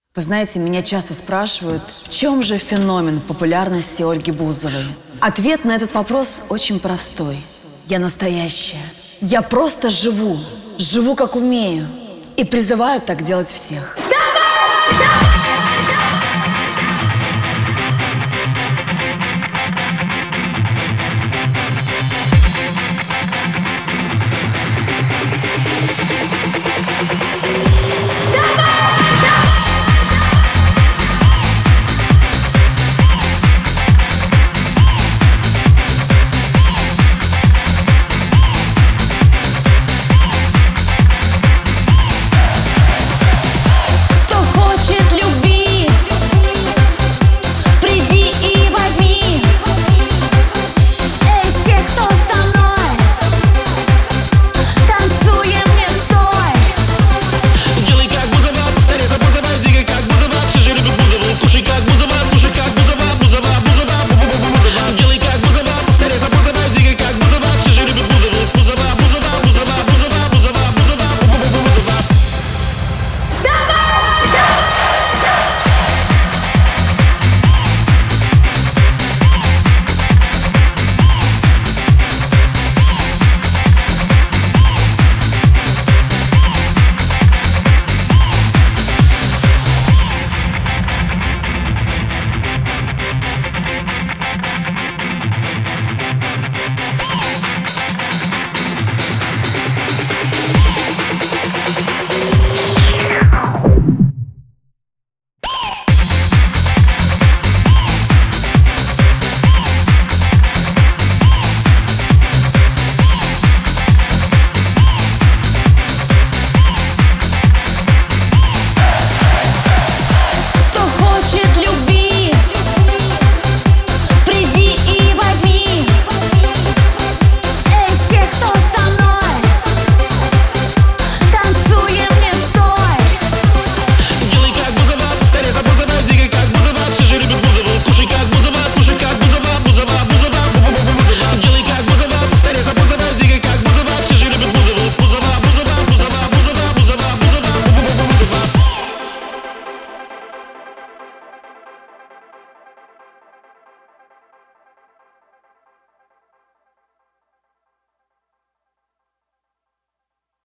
Вы знаете, меня часто спрашивают, в чем же феномен популярности Ольги Бузовой? Ответ на этот вопрос очень простой. Я настоящая. Я просто живу как умею. И призываю так делать всех.